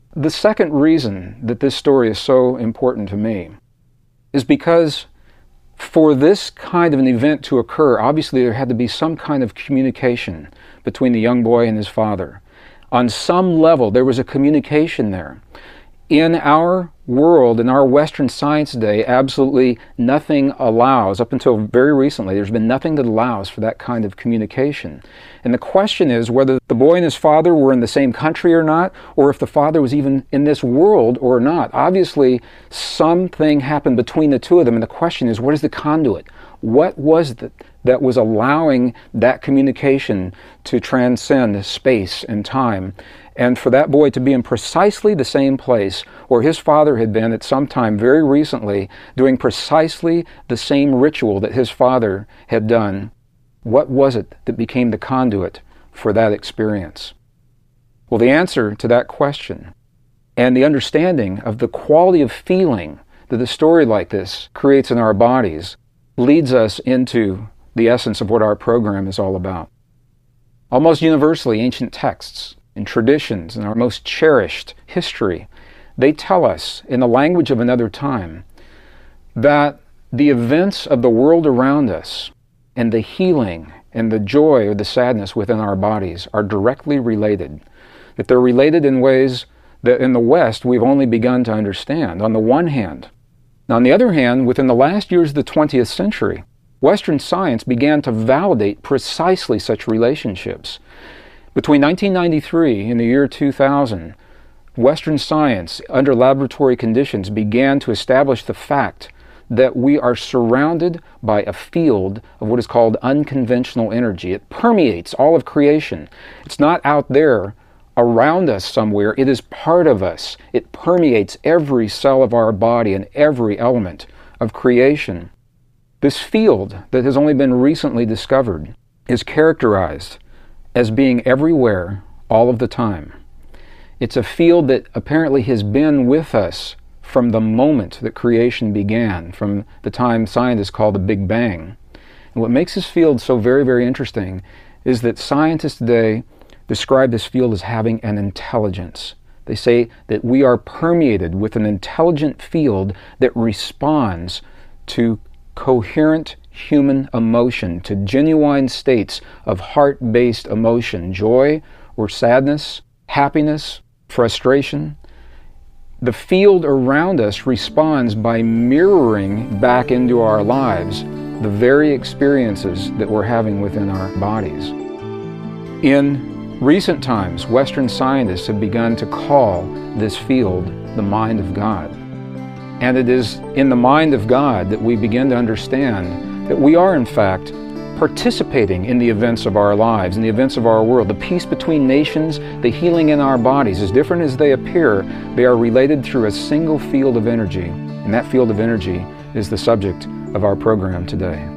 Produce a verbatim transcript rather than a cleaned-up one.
The second reason that this story is so important to me is because for this kind of an event to occur, obviously there had to be some kind of communication between the young boy and his father. On some level, there was a communication there. In our world, in our Western science today, absolutely nothing allows, up until very recently, there's been nothing that allows for that kind of communication. And the question is whether the boy and his father were in the same country or not, or if the father was even in this world or not. Obviously, something happened between the two of them, and the question is, what is the conduit? What was it that was allowing that communication to transcend space and time? And for that boy to be in precisely the same place where his father had been at some time very recently, doing precisely the same ritual that his father had done, what was it that became the conduit for that experience? Well, the answer to that question and the understanding of the quality of feeling that a story like this creates in our bodies leads us into the essence of what our program is all about. Almost universally, ancient texts and traditions and our most cherished history, they tell us in the language of another time that the events of the world around us and the healing and the joy or the sadness within our bodies are directly related. That they're related in ways that in the West we've only begun to understand, on the one hand. Now, on the other hand, within the last years of the twentieth century, Western science began to validate precisely such relationships. Between nineteen ninety-three and the year two thousand, Western science, under laboratory conditions, began to establish the fact that we are surrounded by a field of what is called unconventional energy. It permeates all of creation. It's not out there around us somewhere. It is part of us. It permeates every cell of our body and every element of creation. This field that has only been recently discovered is characterized as being everywhere all of the time. It's a field that apparently has been with us from the moment that creation began, from the time scientists call the Big Bang. And what makes this field so very, very interesting is that scientists today describe this field as having an intelligence. They say that we are permeated with an intelligent field that responds to coherent human emotion, to genuine states of heart-based emotion, joy or sadness, happiness, frustration. The field around us responds by mirroring back into our lives the very experiences that we're having within our bodies. In recent times, Western scientists have begun to call this field the mind of God. And it is in the mind of God that we begin to understand that we are, in fact, participating in the events of our lives, in the events of our world. The peace between nations, the healing in our bodies, as different as they appear, they are related through a single field of energy. And that field of energy is the subject of our program today.